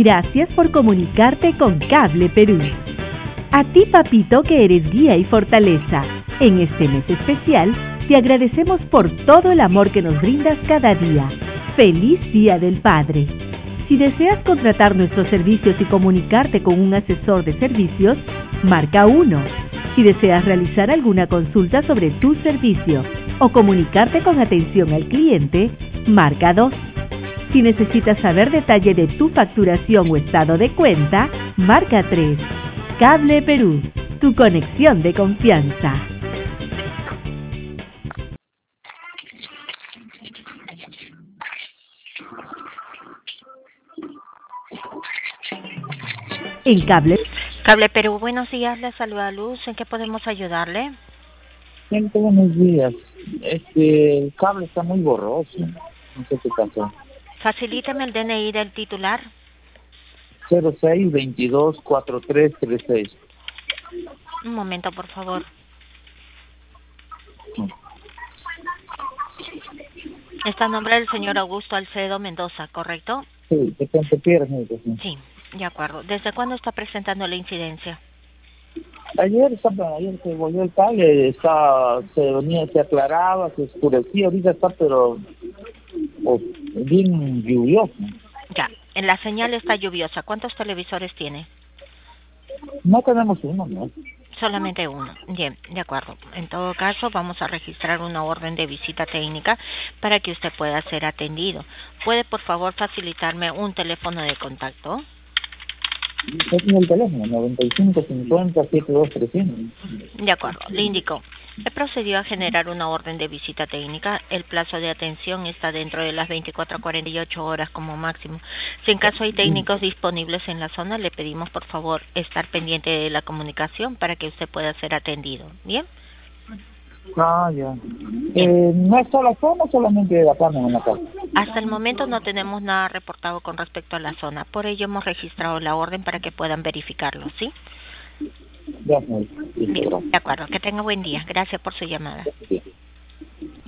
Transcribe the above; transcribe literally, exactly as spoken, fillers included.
Gracias por comunicarte con Cable Perú. A ti, papito, que eres guía y fortaleza. En este mes especial, te agradecemos por todo el amor que nos brindas cada día. ¡Feliz Día del Padre! Si deseas contratar nuestros servicios y comunicarte con un asesor de servicios, marca uno. Si deseas realizar alguna consulta sobre tu servicio o comunicarte con atención al cliente, marca dos. Si necesitas saber detalle de tu facturación o estado de cuenta, marca tres. Cable Perú, tu conexión de confianza. En Cable Cable Perú, buenos días, le saluda Luz. ¿En qué podemos ayudarle? Gente, buenos días. Este, el cable está muy borroso. No sé qué pasó. Facilíteme el D N I del titular. cero seis veintidós cuarenta y tres treinta y seis. Un momento, por favor. Está a nombre del señor Augusto Alcedo Mendoza, ¿correcto? Sí, de Pentepierre, señorita, sí. Sí, de acuerdo. ¿Desde cuándo está presentando la incidencia? Ayer, estaba- ayer se volvió el cable, está, se venía, se aclaraba, se oscurecía, ahorita está pero oh, bien lluvioso. Ya, en la señal está lluviosa. ¿Cuántos televisores tiene? No tenemos uno, ¿no? Solamente uno. Bien, de acuerdo. En todo caso, vamos a registrar una orden de visita técnica para que usted pueda ser atendido. ¿Puede, por favor, facilitarme un teléfono de contacto? Yo tengo el teléfono, noventa y cinco cincuenta setenta y dos trescientos. De acuerdo, le indico. He procedido a generar una orden de visita técnica. El plazo de atención está dentro de las veinticuatro a cuarenta y ocho horas como máximo. Si en caso hay técnicos disponibles en la zona, le pedimos por favor estar pendiente de la comunicación para que usted pueda ser atendido. ¿Bien? Ah, ya. Eh, ¿No es solo la zona o solamente de la Palma en la casa? Hasta el momento no tenemos nada reportado con respecto a la zona. Por ello hemos registrado la orden para que puedan verificarlo, ¿sí? Ya, señorita. Bien, de acuerdo. Que tenga buen día. Gracias por su llamada. Sí.